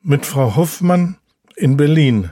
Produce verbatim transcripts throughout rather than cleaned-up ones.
mit Frau Hoffmann in Berlin.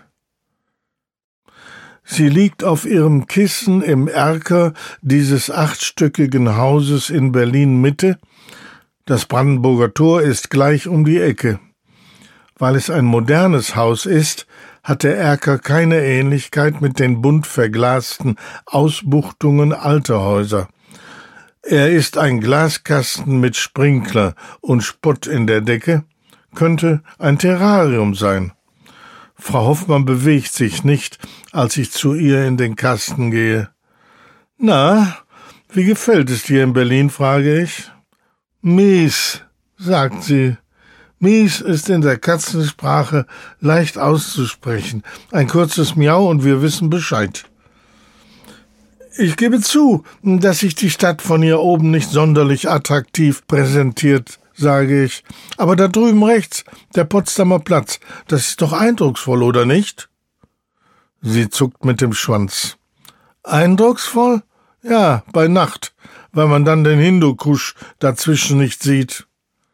Sie liegt auf ihrem Kissen im Erker dieses achtstöckigen Hauses in Berlin-Mitte. Das Brandenburger Tor ist gleich um die Ecke. Weil es ein modernes Haus ist, hat der Erker keine Ähnlichkeit mit den bunt verglasten Ausbuchtungen alter Häuser. Er ist ein Glaskasten mit Sprinkler und Spott in der Decke, könnte ein Terrarium sein. Frau Hoffmann bewegt sich nicht, als ich zu ihr in den Kasten gehe. »Na, wie gefällt es dir in Berlin?« frage ich. »Mies«, sagt sie. Mies ist in der Katzensprache leicht auszusprechen. Ein kurzes Miau und wir wissen Bescheid. Ich gebe zu, dass sich die Stadt von hier oben nicht sonderlich attraktiv präsentiert, sage ich. Aber da drüben rechts, der Potsdamer Platz, das ist doch eindrucksvoll, oder nicht? Sie zuckt mit dem Schwanz. Eindrucksvoll? Ja, bei Nacht, weil man dann den Hindukusch dazwischen nicht sieht.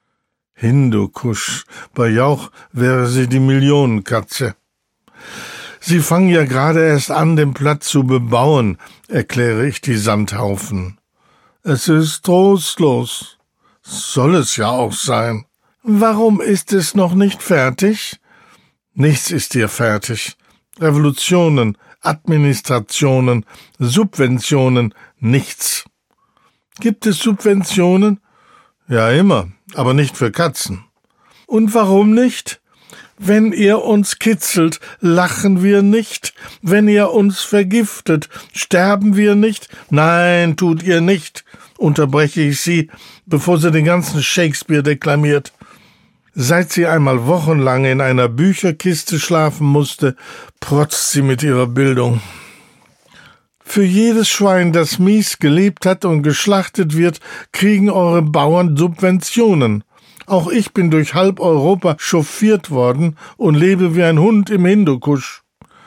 Hindukusch, bei Jauch wäre sie die Millionenkatze. Sie fangen ja gerade erst an, den Platz zu bebauen, erkläre ich die Sandhaufen. Es ist trostlos. Soll es ja auch sein. Warum ist es noch nicht fertig? Nichts ist hier fertig. Revolutionen, Administrationen, Subventionen, nichts. Gibt es Subventionen? Ja, immer, aber nicht für Katzen. Und warum nicht? Wenn ihr uns kitzelt, lachen wir nicht. Wenn ihr uns vergiftet, sterben wir nicht. Nein, tut ihr nicht, unterbreche ich sie, bevor sie den ganzen Shakespeare deklamiert. Seit sie einmal wochenlang in einer Bücherkiste schlafen musste, protzt sie mit ihrer Bildung. Für jedes Schwein, das mies gelebt hat und geschlachtet wird, kriegen eure Bauern Subventionen. Auch ich bin durch halb Europa chauffiert worden und lebe wie ein Hund im Hindukusch.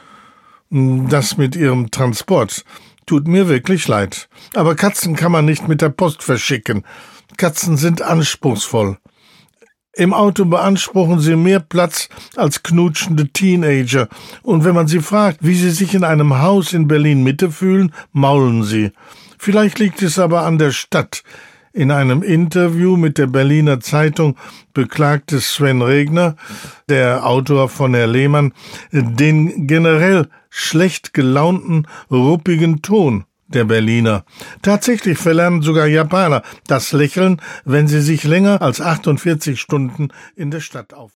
Das mit ihrem Transport tut mir wirklich leid. Aber Katzen kann man nicht mit der Post verschicken. Katzen sind anspruchsvoll. Im Auto beanspruchen sie mehr Platz als knutschende Teenager. Und wenn man sie fragt, wie sie sich in einem Haus in Berlin-Mitte fühlen, maulen sie. Vielleicht liegt es aber an der Stadt. In einem Interview mit der Berliner Zeitung beklagte Sven Regner, der Autor von Herr Lehmann, den generell schlecht gelaunten, ruppigen Ton der Berliner. Tatsächlich verlernen sogar Japaner das Lächeln, wenn sie sich länger als achtundvierzig Stunden in der Stadt aufhalten.